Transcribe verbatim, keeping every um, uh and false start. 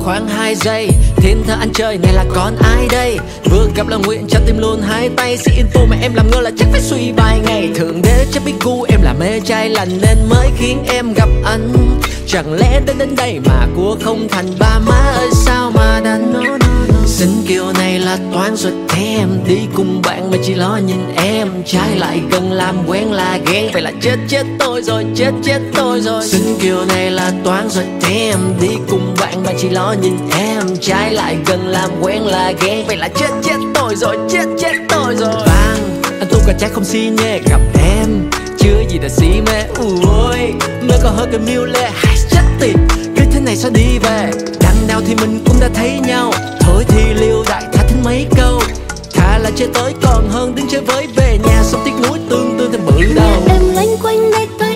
khoảng hai giây. Thiên thơ anh chơi này là con ai đây? Vừa gặp là nguyện cho tim luôn hai tay. Xin info mà em làm ngơ là chắc phải suy vài ngày. Thượng đế chắc biết gu em là mê trai lành nên mới khiến em gặp anh. Chẳng lẽ đến đến đây mà cua không thành, ba má ơi sao mà đành. Xin kiều này là toán rồi thế em đi cùng bạn mà chỉ lo nhìn em. Trái lại gần làm quen là ghen, vậy là chết chết tôi rồi, chết chết tôi rồi. Xin kiều này là toán rồi thế em đi cùng bạn mà chỉ lo nhìn em. Trái lại gần làm quen là ghen, vậy là chết chết tôi rồi, chết chết tôi rồi. Vang, anh tu cả trái không si nhê gặp em. Chưa gì đã si mê, ui mới có hơi cần miêu lê. Hay chết tiệt, cứ thế này sao đi về. Đằng nào thì mình cũng đã thấy nhau. Thôi thì liều đại thả thính mấy câu. Thà là chơi tới còn hơn đứng chơi với về nhà. Xong tiếc nuối tương tư thêm bự đầu.